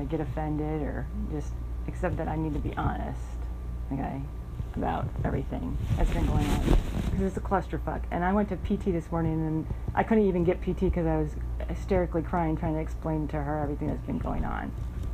get offended or just accept that I need to be honest, okay, about everything that's been going on, because it's a clusterfuck. And I went to PT this morning, and I couldn't even get PT because I was hysterically crying trying to explain to her everything that's been going on.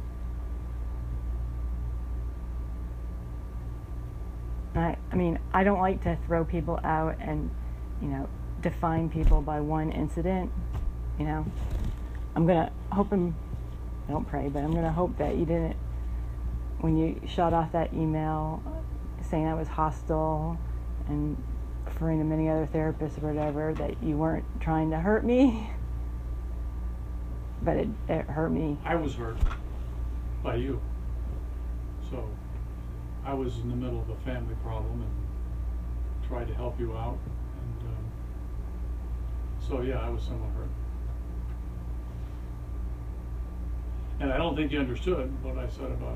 I mean, I don't like to throw people out and, define people by one incident, I'm going to hope I don't pray, but I'm going to hope that you didn't, when you shot off that email saying I was hostile and referring to many other therapists or whatever, that you weren't trying to hurt me, but it hurt me. I was hurt by you. So I was in the middle of a family problem and tried to help you out. And so yeah, I was somewhat hurt. And I don't think you understood what I said about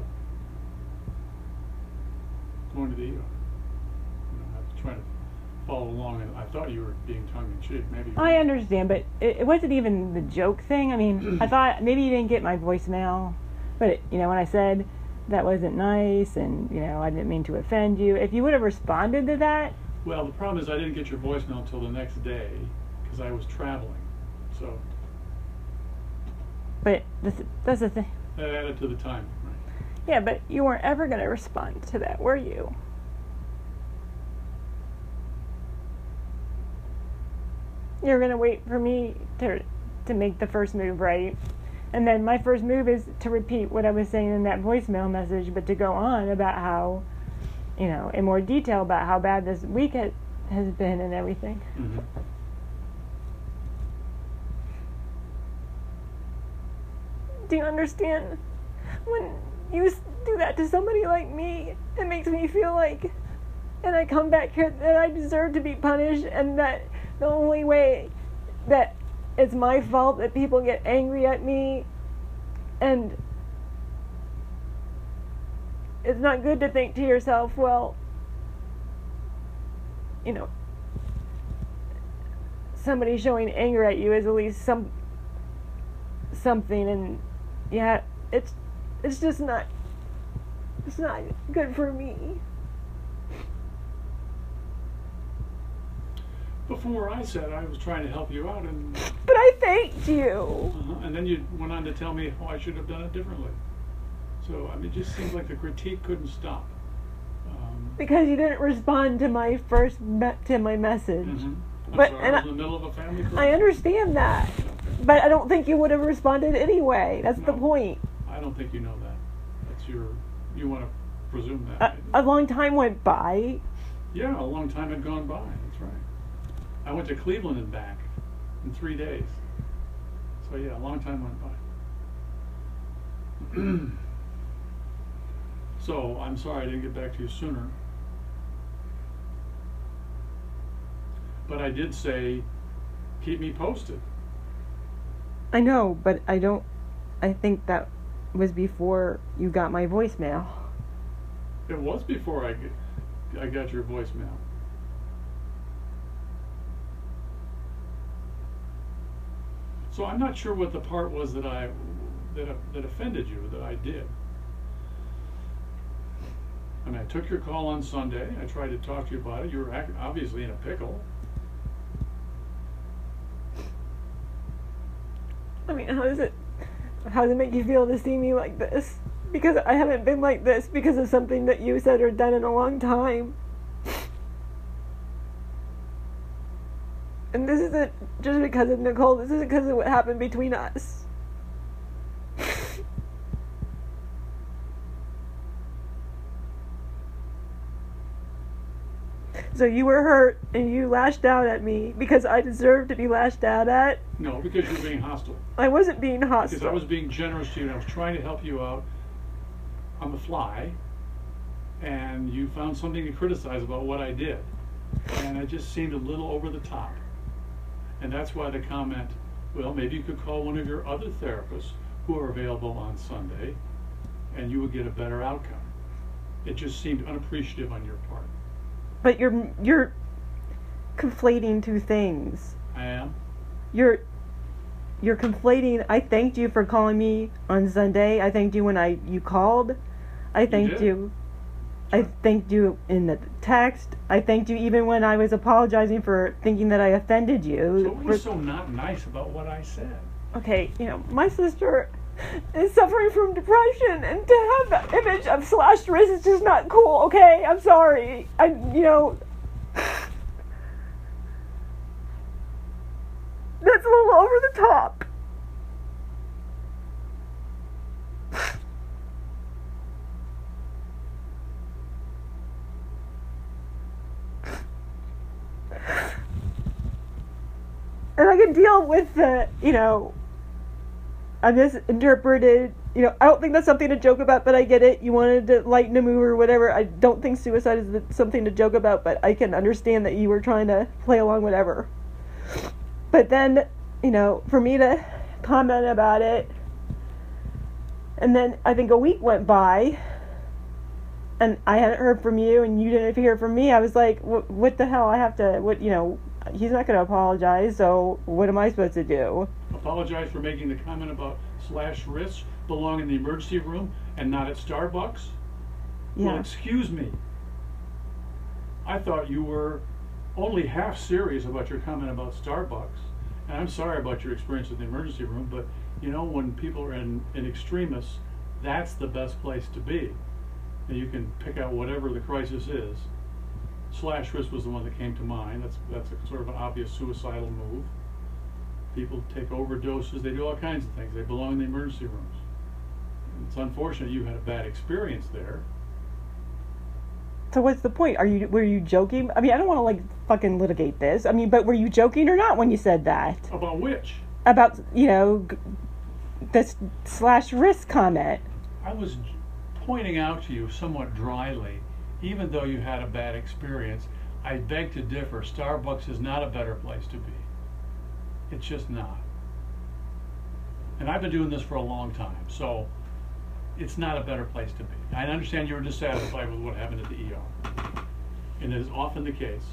going to the ER. I was trying to follow along, and I thought you were being tongue-in-cheek. Maybe. I understand, but it wasn't even the joke thing. I mean, I thought maybe you didn't get my voicemail, but when I said that wasn't nice, and I didn't mean to offend you, if you would have responded to that. Well, the problem is I didn't get your voicemail until the next day because I was traveling. So. But that's the thing. That added to the time, right? Yeah, but you weren't ever going to respond to that, were you? You're going to wait for me to make the first move, right? And then my first move is to repeat what I was saying in that voicemail message, but to go on about how, in more detail about how bad this week has been and everything. Mm-hmm. Do you understand? When you do that to somebody like me, it makes me feel like, and I come back here, that I deserve to be punished, and that the only way that it's my fault that people get angry at me, and it's not good to think to yourself, well, somebody showing anger at you is at least something, and yeah, it's just not, it's not good for me. But from where I said, I was trying to help you out, and. But I thanked you. And then you went on to tell me, I should have done it differently. So it just seems like the critique couldn't stop. Because you didn't respond to my my message. Mm-hmm. But I was in the middle of a family problem. I understand that. Okay. But I don't think you would have responded anyway. That's the point. I don't think you know that. You want to presume that. A long time went by. Yeah, a long time had gone by. That's right. I went to Cleveland and back in 3 days. So yeah, a long time went by. So I'm sorry I didn't get back to you sooner. But I did say, keep me posted. I know, but I think that was before you got my voicemail. It was before I got your voicemail. So I'm not sure what the part was that offended you, that I did. I mean, I took your call on Sunday. I tried to talk to you about it. You were obviously in a pickle. I mean, how does it make you feel to see me like this? Because I haven't been like this because of something that you said or done in a long time. And this isn't just because of Nicole. This isn't because of what happened between us. So you were hurt and you lashed out at me because I deserved to be lashed out at? No, because you're being hostile. I wasn't being hostile. Because I was being generous to you and I was trying to help you out on the fly, and you found something to criticize about what I did. And it just seemed a little over the top. And that's why the comment, well, maybe you could call one of your other therapists who are available on Sunday and you would get a better outcome. It just seemed unappreciative on your part. But you're conflating two things. I am? You're you're conflating. I thanked you for calling me on Sunday. I thanked you when you called. I thanked you. I thanked you in the text. I thanked you even when I was apologizing for thinking that I offended you. So what was so not nice about what I said? Okay, my sister is suffering from depression, and to have that image of slashed wrist is just not cool, okay? I'm sorry. That's a little over the top. And I can deal with the, I misinterpreted, I don't think that's something to joke about, but I get it. You wanted to lighten the mood or whatever. I don't think suicide is something to joke about, but I can understand that you were trying to play along, whatever. But then, for me to comment about it, and then I think a week went by, and I hadn't heard from you, and you didn't hear from me. I was like, what the hell? He's not going to apologize, so what am I supposed to do? Apologize for making the comment about slashed wrists belong in the emergency room and not at Starbucks? Yeah. Well, excuse me. I thought you were only half serious about your comment about Starbucks. And I'm sorry about your experience in the emergency room, but when people are in extremis, that's the best place to be. And you can pick out whatever the crisis is. Slash wrist was the one that came to mind. That's a sort of an obvious suicidal move. People take overdoses. They do all kinds of things. They belong in the emergency rooms. It's unfortunate you had a bad experience there. So what's the point? Were you joking? I don't want to fucking litigate this. But were you joking or not when you said that? About which? About, this slash wrist comment. I was pointing out to you somewhat dryly, even though you had a bad experience, I beg to differ. Starbucks is not a better place to be. It's just not. And I've been doing this for a long time, so it's not a better place to be. I understand you were dissatisfied with what happened at the ER. And it is often the case.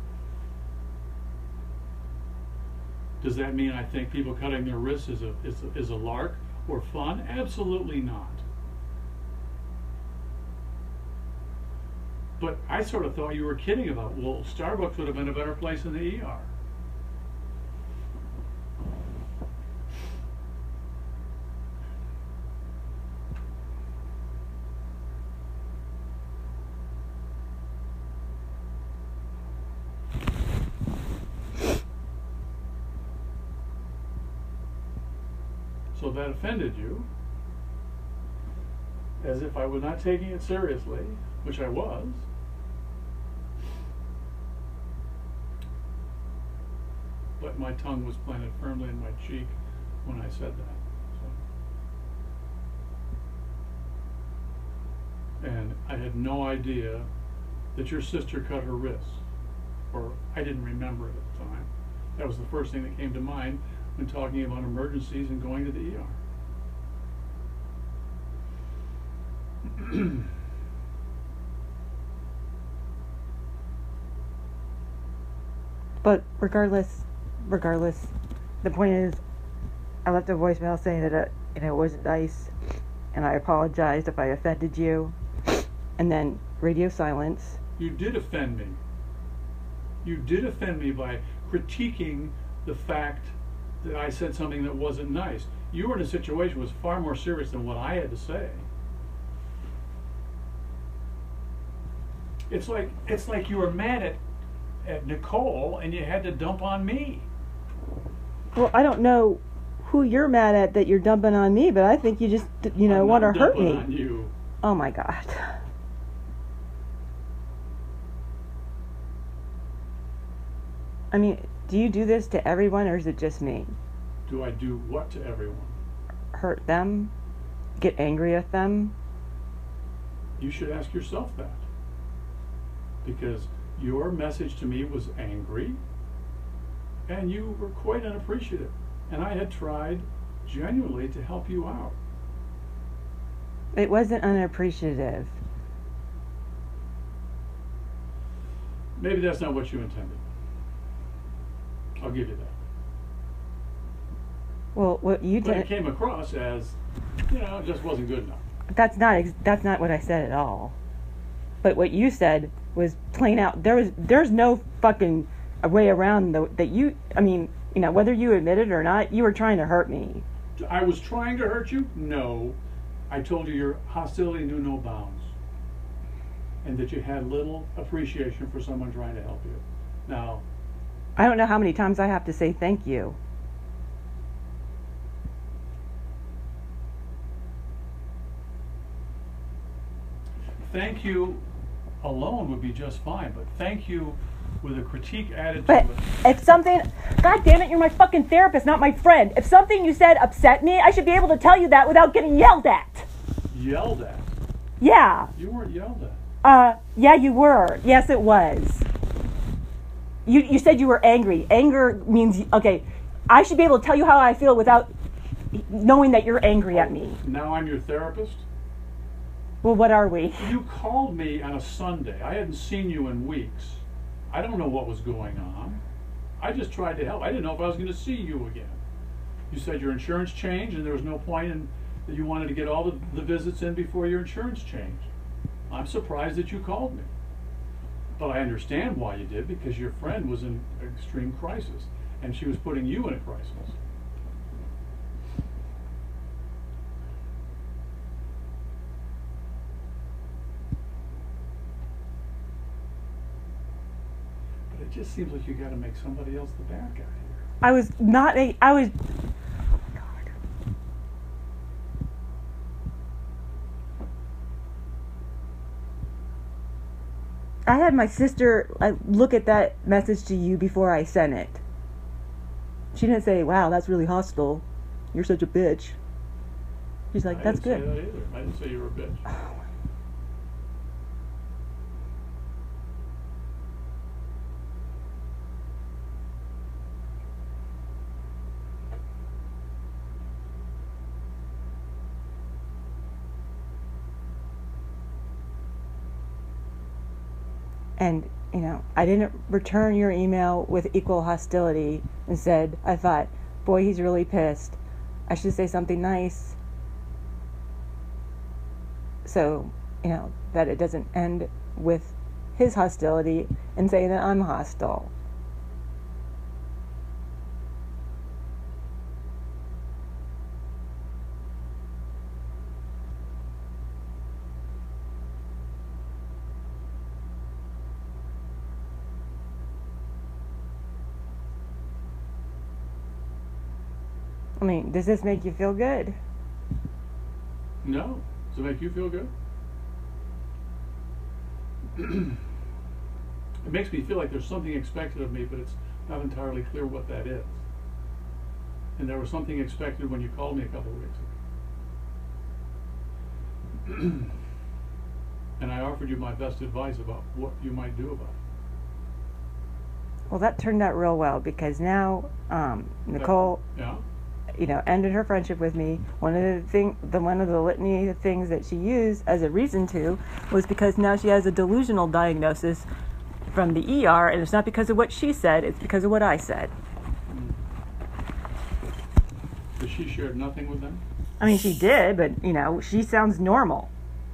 Does that mean I think people cutting their wrists is a lark or fun? Absolutely not. But I sort of thought you were kidding about, well, Starbucks would have been a better place than the ER. So that offended you, as if I was not taking it seriously, which I was. But my tongue was planted firmly in my cheek when I said that. So. And I had no idea that your sister cut her wrists, or I didn't remember it at the time. That was the first thing that came to mind when talking about emergencies and going to the ER. But regardless, the point is, I left a voicemail saying that it wasn't nice, and I apologized if I offended you, and then radio silence. You did offend me. You did offend me by critiquing the fact that I said something that wasn't nice. You were in a situation that was far more serious than what I had to say. It's like you were mad at Nicole and you had to dump on me. Well, I don't know who you're mad at that you're dumping on me, but I think you just want to hurt me. On you. Oh my God. Do you do this to everyone, or is it just me? Do I do what to everyone? Hurt them? Get angry at them? You should ask yourself that. Because your message to me was angry, and you were quite unappreciative. And I had tried genuinely to help you out. It wasn't unappreciative. Maybe that's not what you intended. I'll give you that. Well, what you But it did, came across as, it just wasn't good enough. that's not what I said at all. But what you said was plain out. There's no fucking way around that you. I mean, whether you admit it or not, you were trying to hurt me. I was trying to hurt you? No. I told you your hostility knew no bounds. And that you had little appreciation for someone trying to help you. Now, I don't know how many times I have to say thank you. thank you alone would be just fine, but thank you with a critique added But to it. if something, God damn it, you're my fucking therapist, not my friend. If something you said upset me, I should be able to tell you that without getting yelled at. Yelled at? Yeah. You weren't yelled at. Yeah, you were. Yes, it was. You said you were angry. Anger means, okay, I should be able to tell you how I feel without knowing that you're angry at me. Now I'm your therapist? Well, what are we? You called me on a Sunday. I hadn't seen you in weeks. I don't know what was going on. I just tried to help. I didn't know if I was going to see you again. You said your insurance changed and there was no point in that you wanted to get all the visits in before your insurance changed. I'm surprised that you called me. But I understand why you did, because your friend was in extreme crisis and she was putting you in a crisis. But it just seems like you got to make somebody else the bad guy here. I was not a, I was, oh my God. I had my sister look at that message to you before I sent it. She didn't say, wow, that's really hostile. You're such a bitch. She's like, that's good. I didn't say that either. I didn't say you were a bitch. And, you know, I didn't return your email with equal hostility and said, I thought, boy, he's really pissed. I should say something nice. So, you know, that it doesn't end with his hostility and say that I'm hostile. I mean, does this make you feel good? No. Does it make you feel good? It makes me feel like there's something expected of me, but it's not entirely clear what that is. And there was something expected when you called me a couple of weeks ago. And I offered you my best advice about what you might do about it. Well, that turned out real well because now Nicole, Yeah? you know, ended her friendship with me. One of the litany of things that she used as a reason to was because now she has a delusional diagnosis from the ER, and it's not because of what she said, it's because of what I said. But she shared nothing with them? I mean, she did, but, you know, she sounds normal.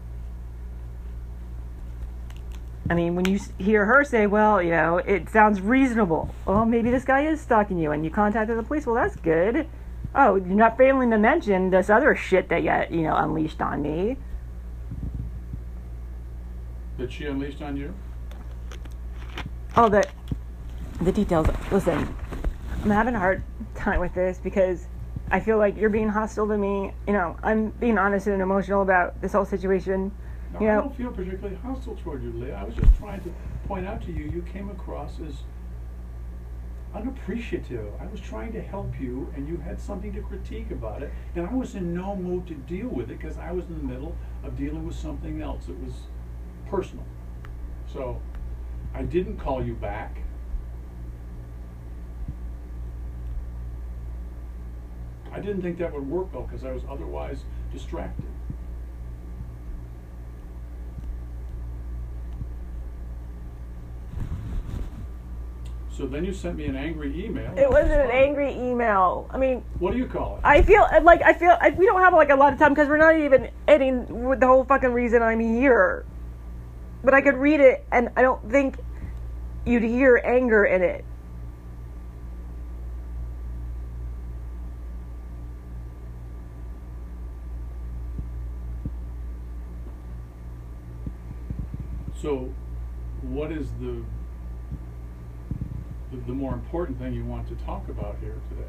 I mean, when you hear her say, well, you know, it sounds reasonable. Well, maybe this guy is stalking you, and you contacted the police. Well, that's good. Oh, you're not failing to mention this other shit that you know, unleashed on me. That she unleashed on you? Oh, the details. Listen, I'm having a hard time with this because I feel like you're being hostile to me. You know, I'm being honest and emotional about this whole situation. No, You know, I don't feel particularly hostile toward you, Leah. I was just trying to point out to you, you came across as unappreciative. I was trying to help you, and you had something to critique about it, and I was in no mood to deal with it because I was in the middle of dealing with something else. It was personal. So I didn't call you back. I didn't think that would work though, because I was otherwise distracted. So then you sent me an angry email. It wasn't an angry email. I mean, What do you call it? I feel we don't have like a lot of time because we're not even ending with the whole fucking reason I'm here. But I could read it, and I don't think you'd hear anger in it. So, what is the more important thing you want to talk about here today?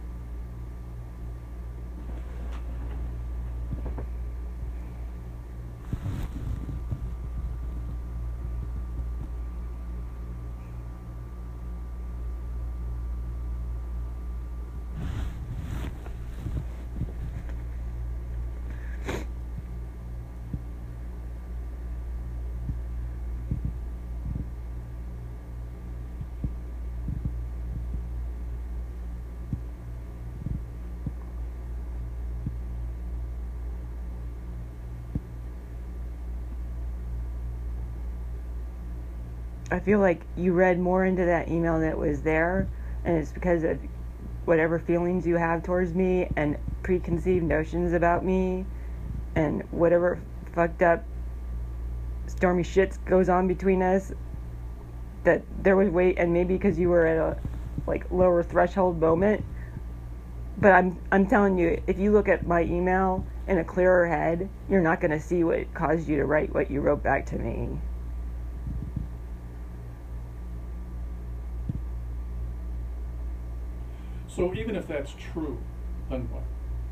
I feel like you read more into that email that was there, and it's because of whatever feelings you have towards me and preconceived notions about me and whatever fucked up stormy shit goes on between us, that there was weight, and maybe because you were at a like lower threshold moment. But I'm telling you, if you look at my email in a clearer head, you're not going to see what caused you to write what you wrote back to me. So even if that's true, then what?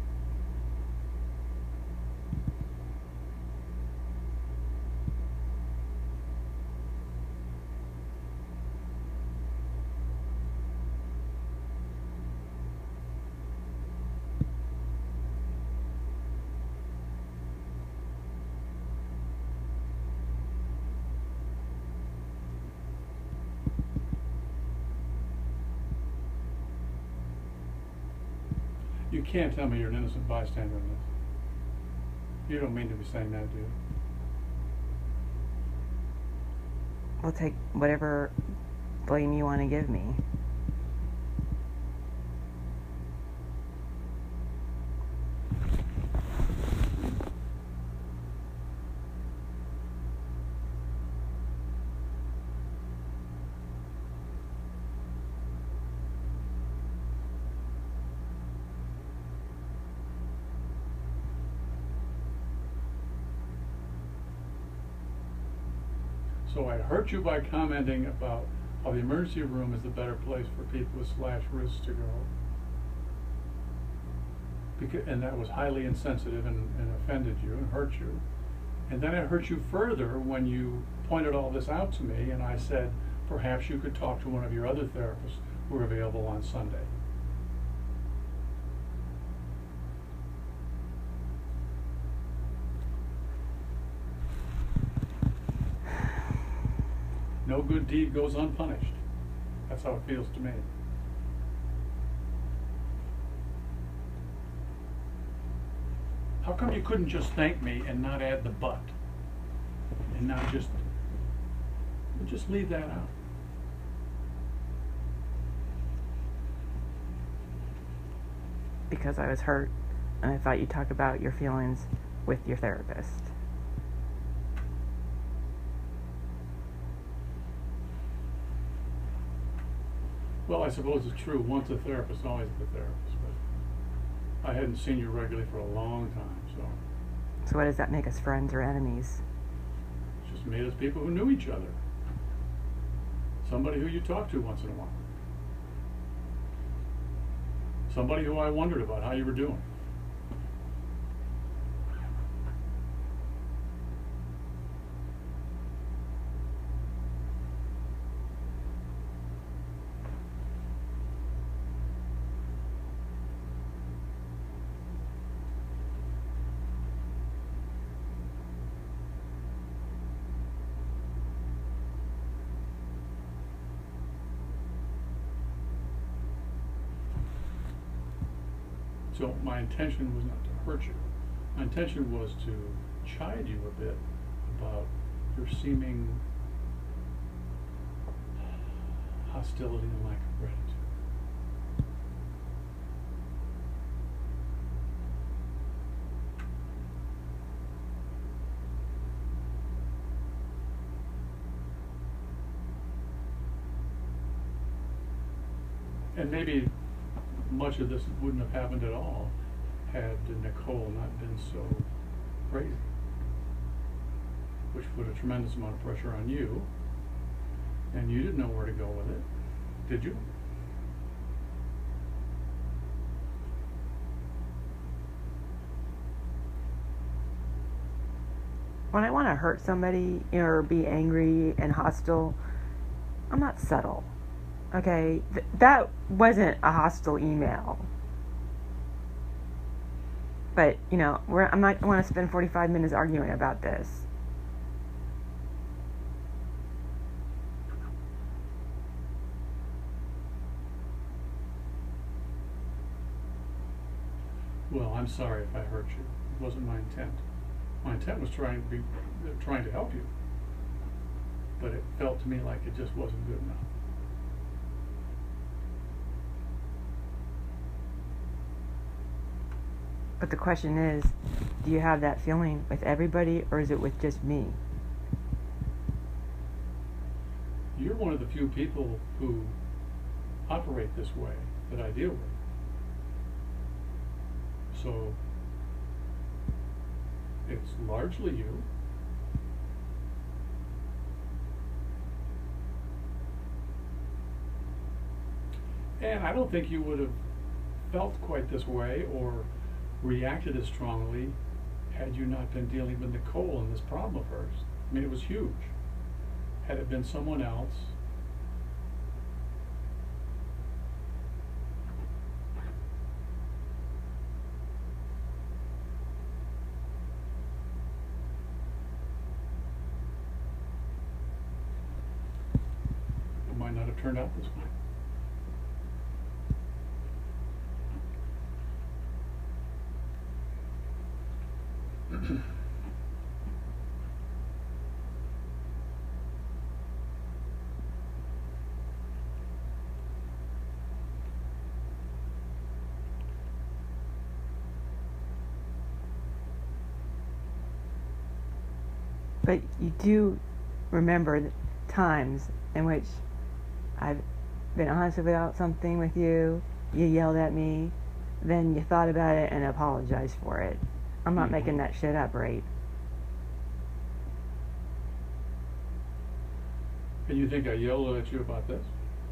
You can't tell me you're an innocent bystander in this. You don't mean to be saying that, do you? I'll take whatever blame you want to give me. So I hurt you by commenting about how the emergency room is the better place for people with slash wrists to go. And that was highly insensitive and offended you and hurt you. And then it hurt you further when you pointed all this out to me and I said, perhaps you could talk to one of your other therapists who are available on Sunday. No good deed goes unpunished. That's how it feels to me. How come you couldn't just thank me and not add the but? And not just leave that out? Because I was hurt, and I thought you'd talk about your feelings with your therapist. Well, I suppose it's true. Once a therapist, always a therapist. But I hadn't seen you regularly for a long time, so So what does that make us, friends or enemies? it just made us people who knew each other. Somebody who you talked to once in a while. Somebody who I wondered about how you were doing. So my intention was not to hurt you. My intention was to chide you a bit about your seeming hostility and lack of gratitude. And maybe much of this wouldn't have happened at all had Nicole not been so crazy, which put a tremendous amount of pressure on you, and you didn't know where to go with it, did you? When I want to hurt somebody or be angry and hostile, I'm not subtle. Okay, that wasn't a hostile email. But, I'm not going to spend 45 minutes arguing about this. Well, I'm sorry if I hurt you. It wasn't my intent. My intent was trying to help you. But it felt to me like it just wasn't good enough. But the question is, do you have that feeling with everybody, or is it with just me? You're one of the few people who operate this way that I deal with. So it's largely you. And I don't think you would have felt quite this way or reacted as strongly had you not been dealing with Nicole and this problem of hers. I mean, it was huge. Had it been someone else, it might not have turned out this way. But you do remember the times in which I've been honest about something with you, you yelled at me, then you thought about it and apologized for it. I'm not making that shit up, right? And you think I yelled at you about this?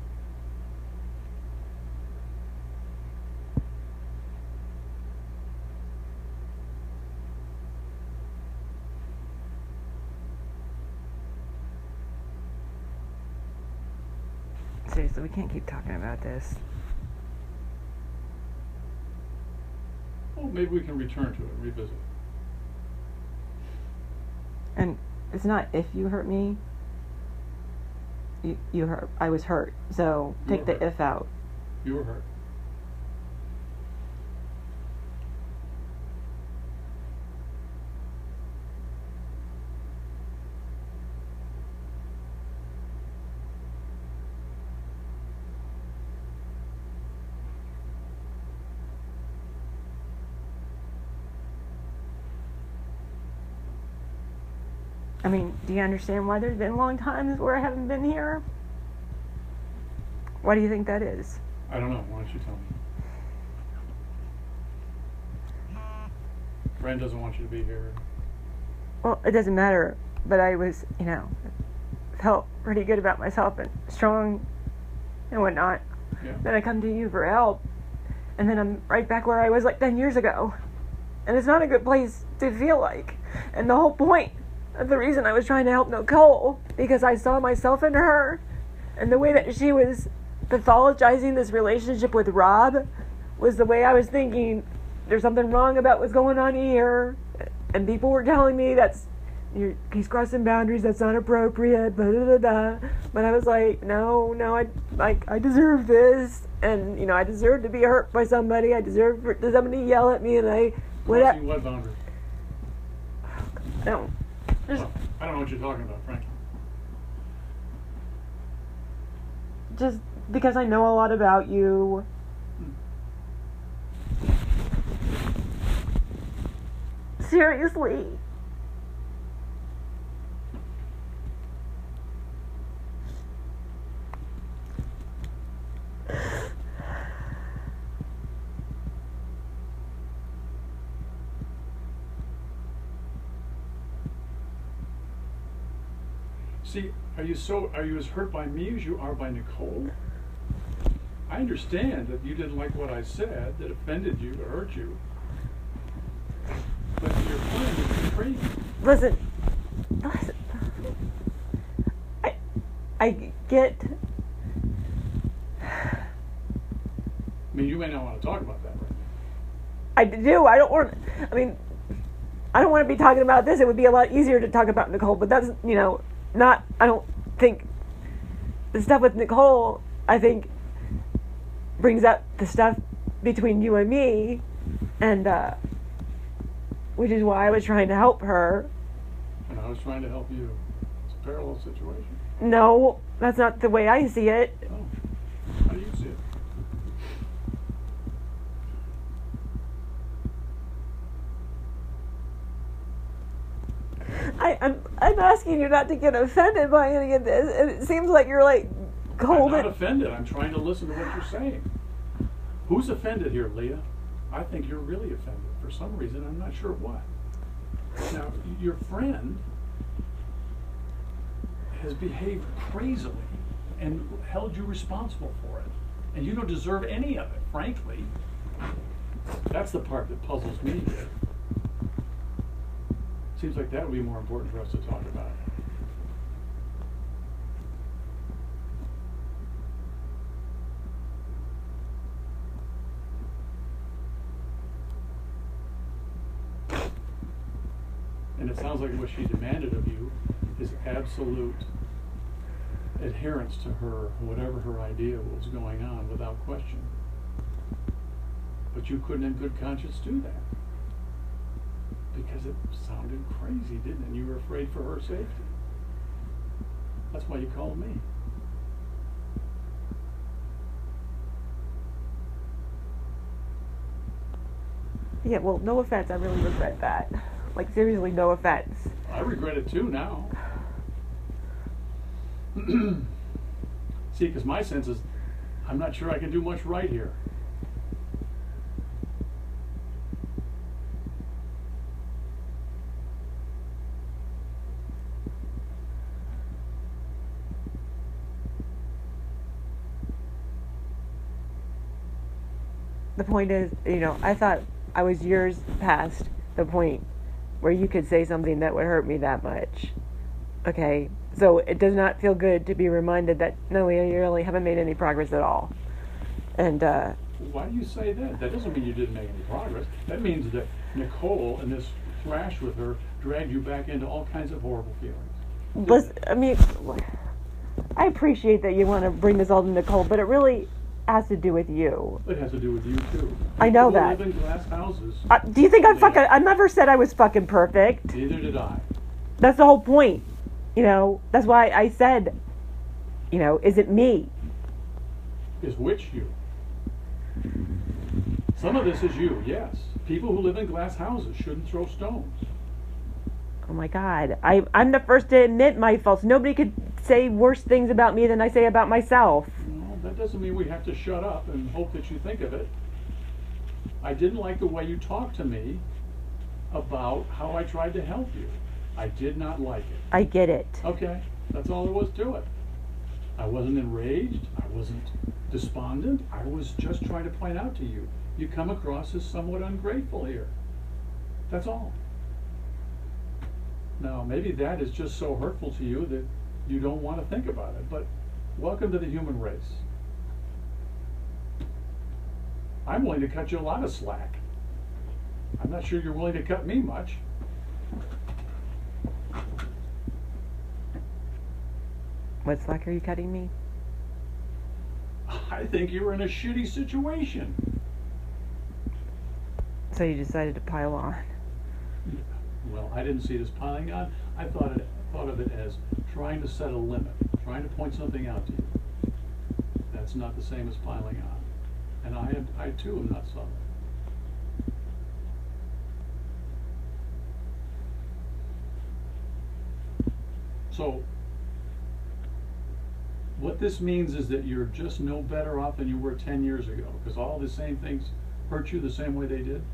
Seriously, we can't keep talking about this. Well, maybe we can return to it, revisit it. And it's not if you hurt me, you hurt. I was hurt. So take the if out. You were hurt. I mean, do you understand why there's been long times where I haven't been here? Why do you think that is? I don't know. Why don't you tell me? Fran doesn't want you to be here. Well, it doesn't matter. But I was, felt pretty good about myself and strong and whatnot. Yeah. Then I come to you for help. And then I'm right back where I was like 10 years ago. And it's not a good place to feel like. And the whole point of the reason I was trying to help Nicole, because I saw myself in her, and the way that she was pathologizing this relationship with Rob was the way I was thinking, there's something wrong about what's going on here. And people were telling me he's crossing boundaries, that's not appropriate, blah, blah, blah, blah. But I was like, no, I deserve this. And, I deserve to be hurt by somebody. I deserve for somebody to yell at me, and Crossing what boundary? No. I don't know what you're talking about, frankly. just because I know a lot about you. Seriously. See, are you as hurt by me as you are by Nicole? I understand that you didn't like what I said, that offended you, that hurt you. But your friend is betraying you. Listen. I get. I mean, you may not want to talk about that right now. I do. I don't want. I mean, I don't want to be talking about this. It would be a lot easier to talk about Nicole, but that's, not. I don't think the stuff with Nicole, I think, brings up the stuff between you and me, and which is why I was trying to help her. And I was trying to help you. It's a parallel situation. No, that's not the way I see it. Oh, how do you see it? I'm asking you not to get offended by any of this, and it seems like you're like cold. I'm not offended. I'm trying to listen to what you're saying. Who's offended here, Leah? I think you're really offended for some reason. I'm not sure what. Now, your friend has behaved crazily and held you responsible for it. And you don't deserve any of it, frankly. That's the part that puzzles me here. Seems like that would be more important for us to talk about. And it sounds like what she demanded of you is absolute adherence to her, whatever her idea was going on, without question. But you couldn't in good conscience do that. Because it sounded crazy, didn't it? And you were afraid for her safety. That's why you called me. Yeah, well, no offense. I really regret that. Like, seriously, no offense. I regret it too now. See, because my sense is, I'm not sure I can do much right here. The point is, I thought I was years past the point where you could say something that would hurt me that much. Okay? So it does not feel good to be reminded that, no, you really haven't made any progress at all. And, Why do you say that? That doesn't mean you didn't make any progress. That means that Nicole and this clash with her dragged you back into all kinds of horrible feelings. listen, I mean, I appreciate that you want to bring this all to Nicole, but it really has to do with you. It has to do with you too. I know People that. live in glass houses. Do you think I never said I was fucking perfect. Neither did I. That's the whole point. That's why I said, is it me? Is which you? Some of this is you, yes. People who live in glass houses shouldn't throw stones. Oh my God. I'm the first to admit my faults. Nobody could say worse things about me than I say about myself. Well, that doesn't mean we have to shut up and hope that you think of it. I didn't like the way you talked to me about how I tried to help you. I did not like it. I get it. Okay, that's all there was to it. I wasn't enraged. I wasn't despondent. I was just trying to point out to you, you come across as somewhat ungrateful here. That's all. Now, maybe that is just so hurtful to you that you don't want to think about it, but welcome to the human race. I'm willing to cut you a lot of slack. I'm not sure you're willing to cut me much. What slack are you cutting me? I think you're in a shitty situation. So you decided to pile on. Well, I didn't see it as piling on. I thought of it as trying to set a limit, trying to point something out to you. that's not the same as piling on. And I too am not subtle. So, what this means is that you're just no better off than you were 10 years ago, because all the same things hurt you the same way they did.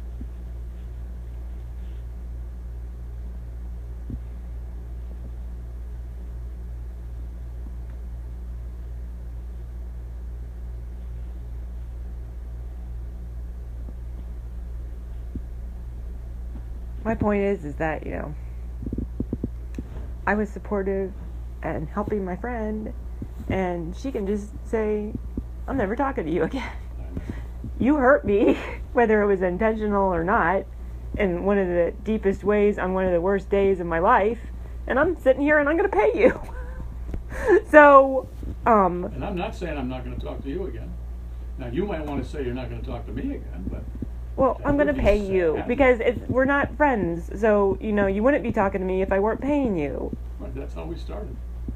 My point is that, you know, I was supportive and helping my friend, and she can just say, I'm never talking to you again. You hurt me, whether it was intentional or not, in one of the deepest ways on one of the worst days of my life, and I'm sitting here and I'm going to pay you. So, And I'm not saying I'm not going to talk to you again. Now, you might want to say you're not going to talk to me again, but... Well, I'm going to pay you, because we're not friends, so, you know, you wouldn't be talking to me if I weren't paying you. Right, that's how we started.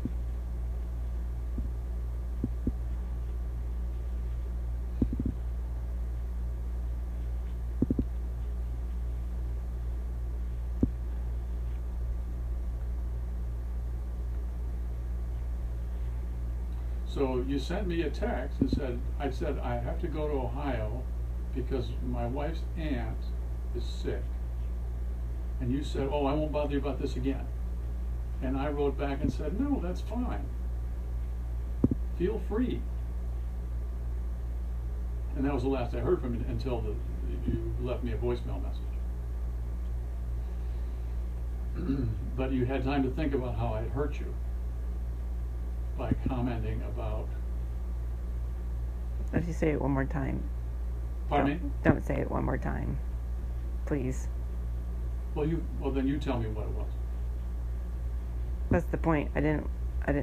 So you sent me a text and said, I have to go to Ohio because my wife's aunt is sick. And you said, oh, I won't bother you about this again. And I wrote back and said, no, that's fine. Feel free. And that was the last I heard from you until you left me a voicemail message. But you had time to think about how I'd hurt you by commenting about... If you say it one more time. Pardon me? Don't say it one more time, please. Well, then you tell me what it was. That's the point. I didn't.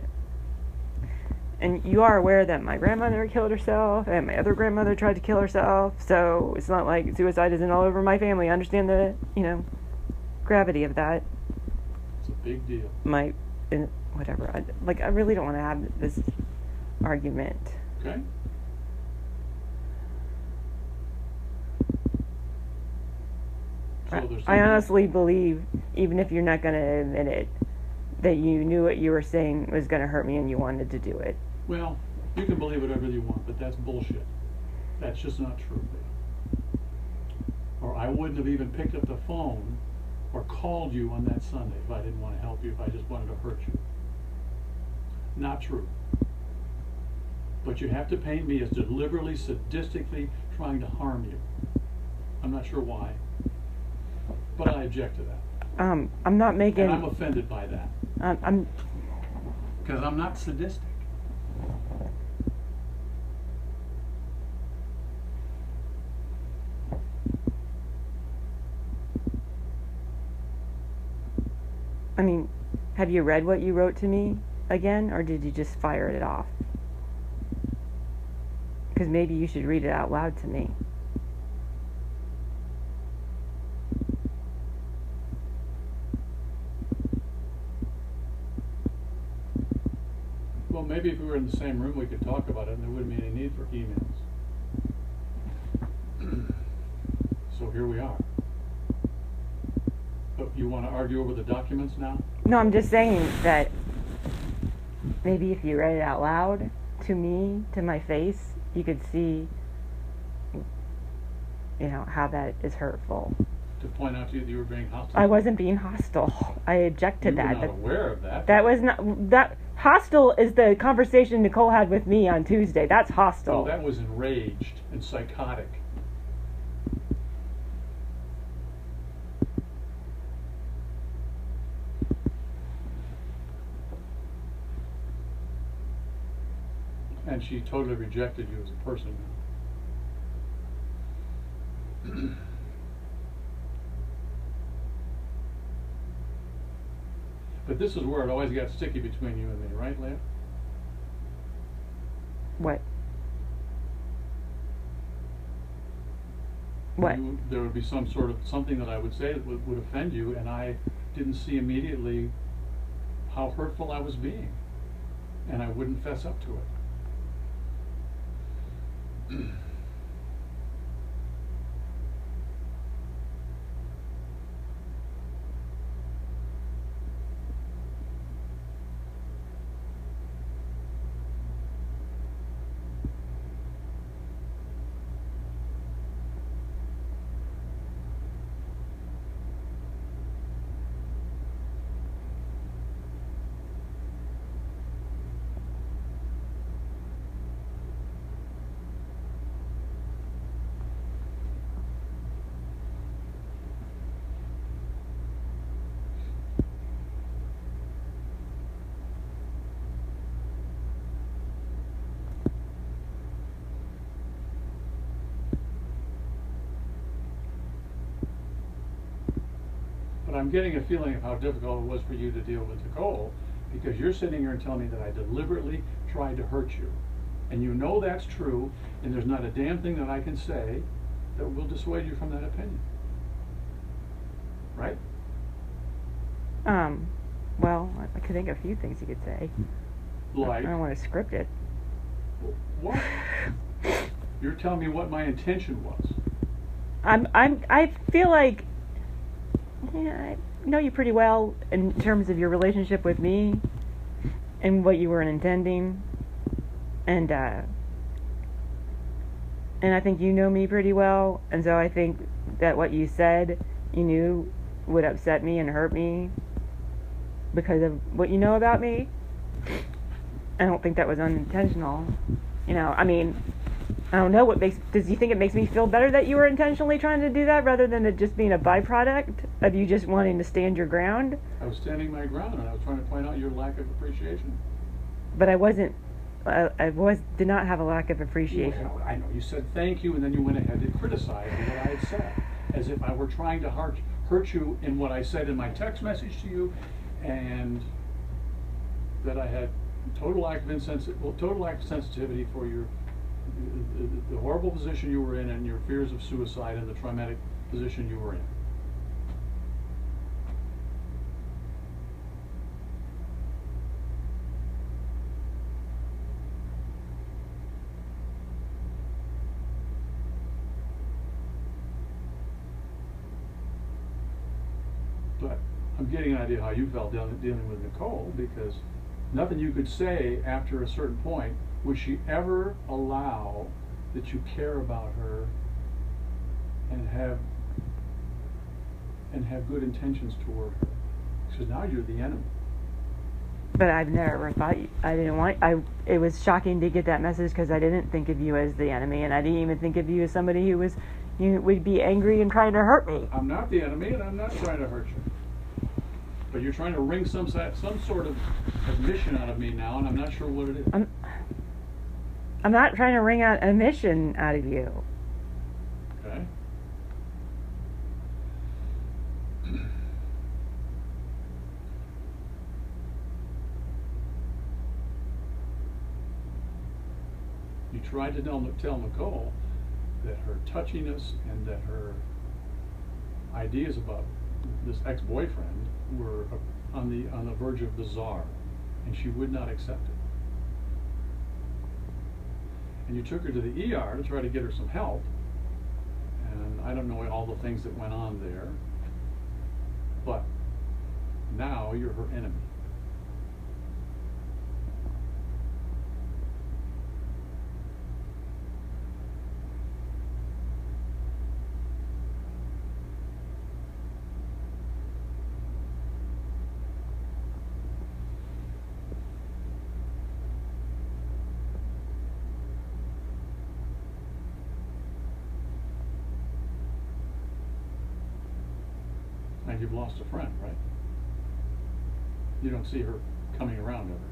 And you are aware that my grandmother killed herself, and my other grandmother tried to kill herself. So it's not like suicide isn't all over my family. I understand the, you know, gravity of that. It's a big deal. Whatever. I really don't want to have this argument. Okay. So I honestly believe, even if you're not going to admit it, that you knew what you were saying was going to hurt me and you wanted to do it. Well, you can believe whatever you want, but that's bullshit. That's just not true. Or I wouldn't have even picked up the phone or called you on that Sunday if I didn't want to help you, if I just wanted to hurt you. Not true. But you have to paint me as deliberately, sadistically trying to harm you. I'm not sure why, but I object to that. I'm not making... And I'm offended by that. Because I'm not sadistic. I mean, have you read what you wrote to me again, or did you just fire it off? Because maybe you should read it out loud to me. Well, maybe if we were in the same room, we could talk about it, and there wouldn't be any need for emails. So here we are. But you want to argue over the documents now? No, I'm just saying that maybe if you read it out loud to me, to my face, you could see, you know, how that is hurtful. To point out to you that you were being hostile? I wasn't being hostile. I object to that. You were not aware of that. That was not... That hostile is the conversation Nicole had with me on Tuesday. That's hostile. Oh, that was enraged and psychotic. And she totally rejected you as a person. But this is where it always got sticky between you and me, right, Leah? What? What? There would be some sort of something that I would say that would offend you, and I didn't see immediately how hurtful I was being, and I wouldn't fess up to it. But I'm getting a feeling of how difficult it was for you to deal with Nicole, because you're sitting here and telling me that I deliberately tried to hurt you. And you know that's true, and there's not a damn thing that I can say that will dissuade you from that opinion. Right? Well, I could think of a few things you could say. Like? I don't want to script it. What? You're telling me what my intention was. I feel like, yeah, I know you pretty well in terms of your relationship with me and what you were intending, and I think you know me pretty well, and so I think that what you said, you knew would upset me and hurt me because of what you know about me. I don't think that was unintentional. You know, I mean, I don't know does you think it makes me feel better that you were intentionally trying to do that rather than it just being a byproduct of you just wanting to stand your ground? I was standing my ground, and I was trying to point out your lack of appreciation. But I wasn't, did not have a lack of appreciation. Well, I know, you said thank you, and then you went ahead and criticized what I had said, as if I were trying to hurt you in what I said in my text message to you, and that I had total lack of sensitivity for the horrible position you were in, and your fears of suicide, and the traumatic position you were in. But I'm getting an idea how you felt dealing with Nicole, because nothing you could say after a certain point would she ever allow that you care about her and have good intentions toward her. Because now you're the enemy. But I've never thought it was shocking to get that message because I didn't think of you as the enemy, and I didn't even think of you as somebody who would be angry and trying to hurt me. I'm not the enemy, and I'm not trying to hurt you. But you're trying to wring some sort of admission out of me now, and I'm not sure what it is. I'm not trying to wring out admission out of you. Okay. You tried to tell Nicole that her touchiness and that her ideas about this ex-boyfriend were on the verge of bizarre, and she would not accept it. And you took her to the ER to try to get her some help, and I don't know all the things that went on there, but now you're her enemy. And you've lost a friend, right? You don't see her coming around ever.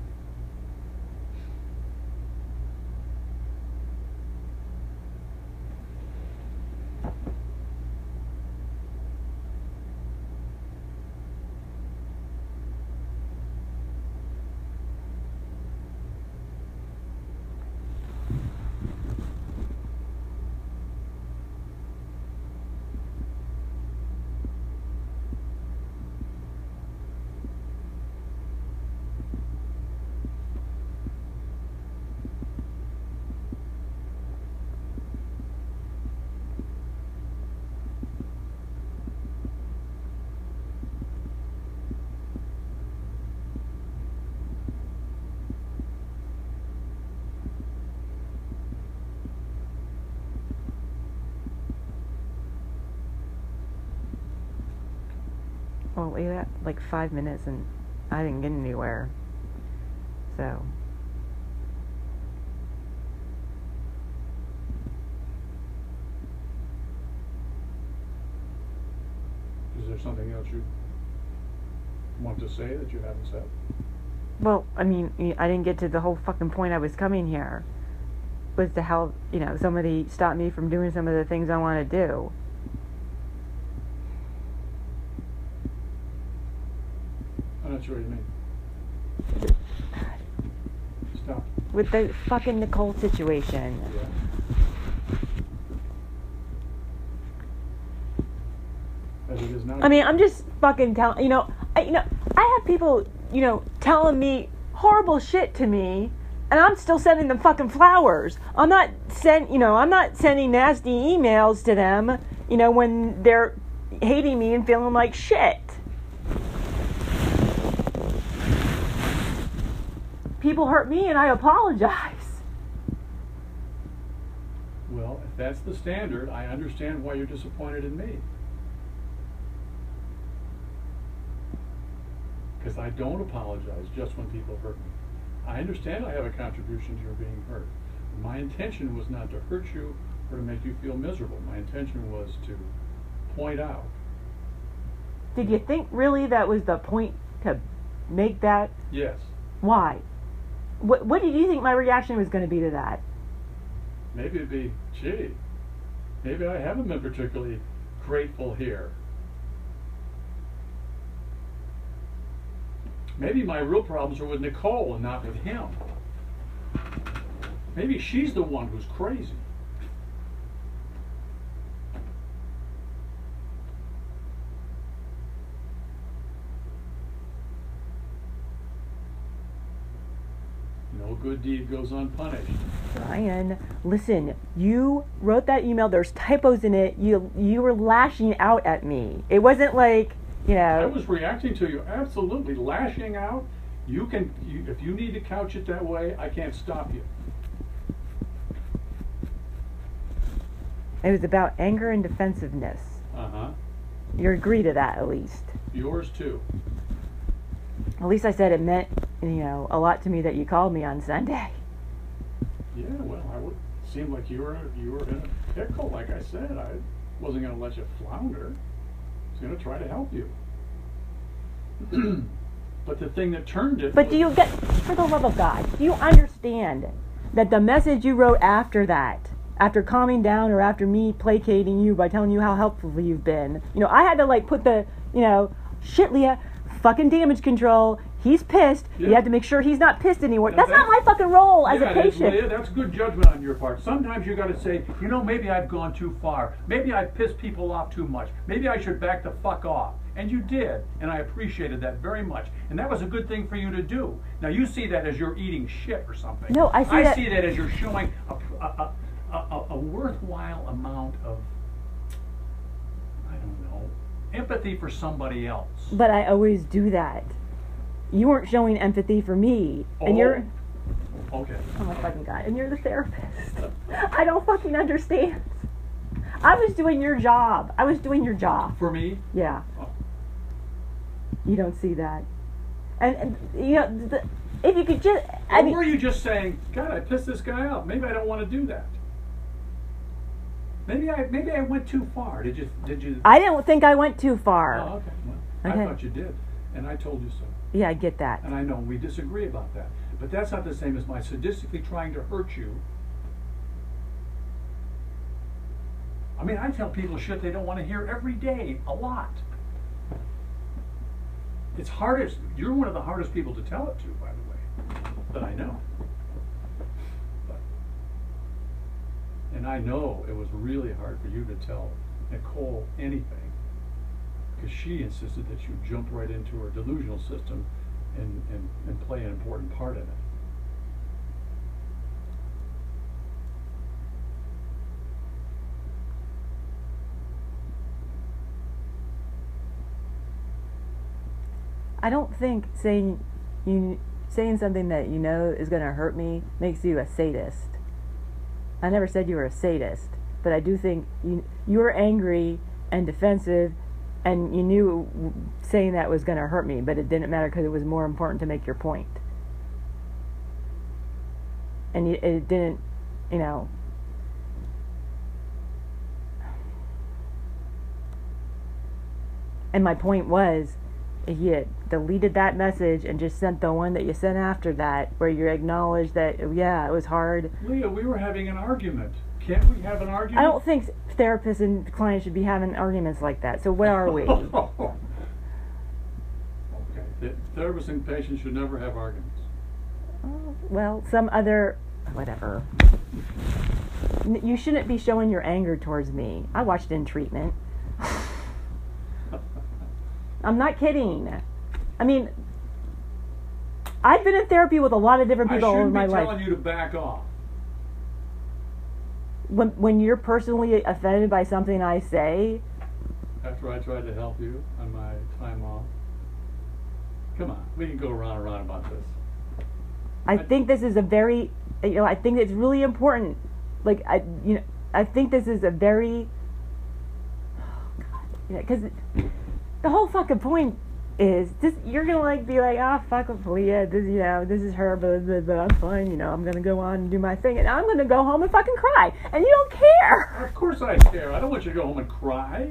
Well, we got like 5 minutes and I didn't get anywhere. So. Is there something else you want to say that you haven't said? Well, I mean, I didn't get to the whole fucking point I was coming here. Was to help, somebody stop me from doing some of the things I want to do. I'm not sure what you mean. Stop. With the fucking Nicole situation. Yeah. As it is now. I mean, I'm just fucking telling, I have people, telling me horrible shit to me, and I'm still sending them fucking flowers. I'm not sending nasty emails to them, when they're hating me and feeling like shit. People hurt me and I apologize. Well, if that's the standard, I understand why you're disappointed in me. Because I don't apologize just when people hurt me. I understand I have a contribution to your being hurt. My intention was not to hurt you or to make you feel miserable. My intention was to point out. Did you think really that was the point to make that? Yes. Why? What did you think my reaction was going to be to that? Maybe it'd be, gee, maybe I haven't been particularly grateful here. Maybe my real problems are with Nicole and not with him. Maybe she's the one who's crazy. No good deed goes unpunished. Brian, listen, you wrote that email, there's typos in it, you were lashing out at me. It wasn't like, I was reacting to you, absolutely, lashing out. If you need to couch it that way, I can't stop you. It was about anger and defensiveness. Uh-huh. You agree to that, at least. Yours too. At least I said it meant, a lot to me that you called me on Sunday. Yeah, well, it seemed like you were in a pickle, like I said. I wasn't going to let you flounder. I was going to try to help you. But the thing that turned it... But do you get, for the love of God, do you understand that the message you wrote after that, after calming down or after me placating you by telling you how helpful you've been, I had to put the, shit, Leah, fucking damage control. He's pissed. Yeah. You have to make sure he's not pissed anymore. Yeah, that's not my fucking role as a patient. Yeah, that's good judgment on your part. Sometimes you got to say, maybe I've gone too far. Maybe I've pissed people off too much. Maybe I should back the fuck off. And you did, and I appreciated that very much. And that was a good thing for you to do. Now you see that as you're eating shit or something. No, I see that as you're showing a worthwhile amount of, I don't know, empathy for somebody else. But I always do that. You weren't showing empathy for me, and you're... Okay. Oh my fucking God, and you're the therapist. I don't fucking understand. I was doing your job. For me? Yeah. Oh. You don't see that. And if you could just... Or were you just saying, God, I pissed this guy off. Maybe I don't want to do that. Maybe I went too far. Did you? I didn't think I went too far. Oh, okay. Well, Okay. I thought you did, and I told you so. Yeah, I get that. And I know we disagree about that, but that's not the same as my sadistically trying to hurt you. I mean, I tell people shit they don't want to hear every day, a lot. It's hardest. You're one of the hardest people to tell it to, by the way, that I know. And I know it was really hard for you to tell Nicole anything, because she insisted that you jump right into her delusional system and play an important part in it. I don't think saying something that is going to hurt me makes you a sadist. I never said you were a sadist, but I do think you're angry and defensive and you knew saying that was going to hurt me, but it didn't matter because it was more important to make your point. And it didn't, you know. And my point was, if you deleted that message and just sent the one that you sent after that, where you acknowledged that, yeah, it was hard. Leah, we were having an argument. Can't we have an argument? I don't think therapists and clients should be having arguments like that. So what are we? Okay. Therapists and patients should never have arguments. Well, some other, whatever. You shouldn't be showing your anger towards me. I watched In Treatment. I'm not kidding. I mean, I've been in therapy with a lot of different people over my life. I shouldn't be telling you to back off. When you're personally offended by something I say. After I tried to help you on my time off. Come on, we can go around and around about this. I think this is a very, I think it's really important. Like, I think this is a very, because the whole fucking point is this: you're gonna be like, fuck with Leah, this is her, but I'm fine, I'm gonna go on and do my thing, and I'm gonna go home and fucking cry, and you don't care. Of course I care. I don't want you to go home and cry.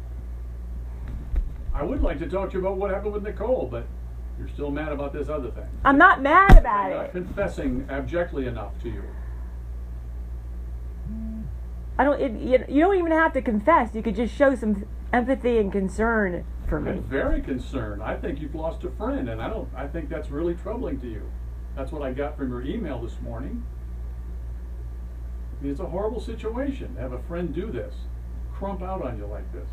I would like to talk to you about what happened with Nicole, but you're still mad about this other thing. I'm not mad about You're not it. confessing abjectly enough to you. You don't even have to confess. You could just show some empathy and concern for me. I'm very concerned. I think you've lost a friend, and I think that's really troubling to you. That's what I got from your email this morning. I mean, it's a horrible situation to have a friend do this, crump out on you like this.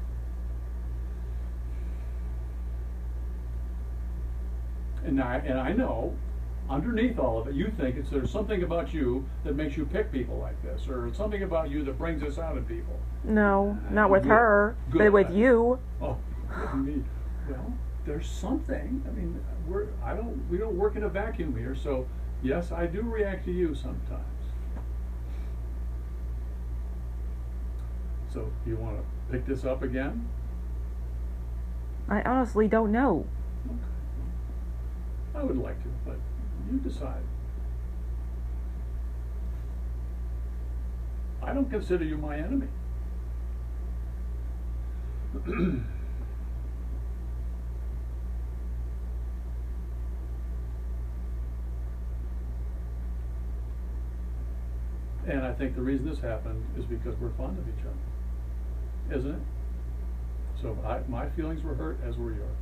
And I know, underneath all of it, you think there's something about you that makes you pick people like this, or something about you that brings this out in people. No, not with Good. her, Good. but with you. Oh, me. Well, there's something. I mean, we don't work in a vacuum here, so yes, I do react to you sometimes. So, you want to pick this up again? I honestly don't know. Okay. I would like to, but you decide. I don't consider you my enemy. And I think the reason this happened is because we're fond of each other, isn't it? So my feelings were hurt, as were yours.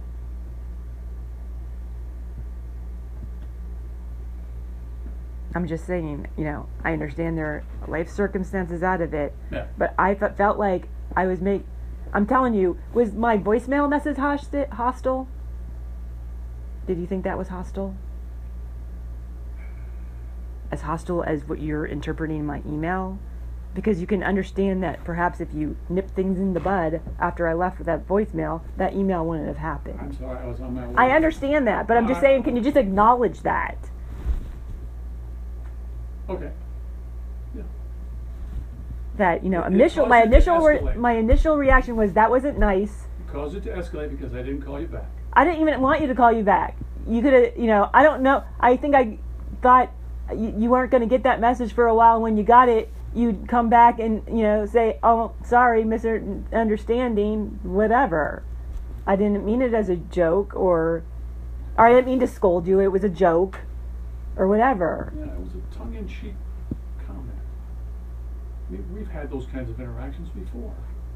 I'm just saying, I understand their life circumstances out of it, Yeah. but I felt like I was I'm telling you, was my voicemail message hostile? Did you think that was hostile? As hostile as what you're interpreting my email? Because you can understand that perhaps if you nip things in the bud after I left with that voicemail, that email wouldn't have happened. I'm sorry, I was on my way. I understand that, but I'm just saying, can you just acknowledge that? Okay. Yeah. That, It my caused initial reaction was that wasn't nice. It caused it to escalate because I didn't call you back. I didn't even want you to call you back. You could have, I don't know. I think I thought you weren't going to get that message for a while. When you got it, you'd come back and, say, oh, sorry, misunderstanding, whatever. I didn't mean it as a joke or I didn't mean to scold you. It was a joke or whatever. Yeah, it was a tongue-in-cheek comment. We've had those kinds of interactions before.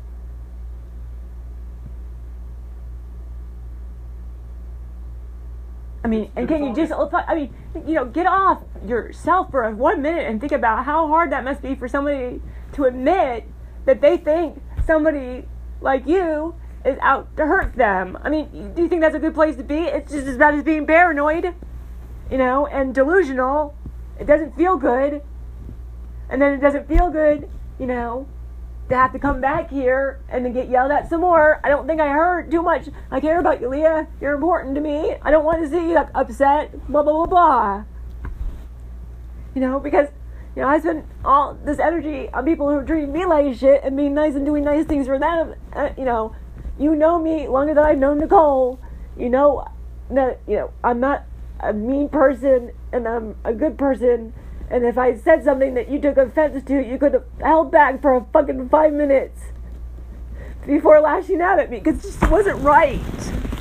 I mean, and can you just, get off yourself for 1 minute and think about how hard that must be for somebody to admit that they think somebody like you is out to hurt them. I mean, do you think that's a good place to be? It's just as bad as being paranoid, and delusional. It doesn't feel good. And then it doesn't feel good, to have to come back here and then get yelled at some more. I don't think I heard too much. I care about you, Leah. You're important to me. I don't want to see you upset. Blah, blah, blah, blah. Because, I spend all this energy on people who are treating me like shit and being nice and doing nice things for them. You know me longer than I've known Nicole. You know that, I'm not a mean person, and I'm a good person. And if I said something that you took offense to, you could have held back for a fucking 5 minutes before lashing out at me, because it just wasn't right.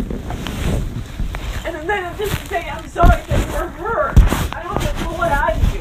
And then just say, I'm sorry that you were hurt. I don't have to pull it out of you.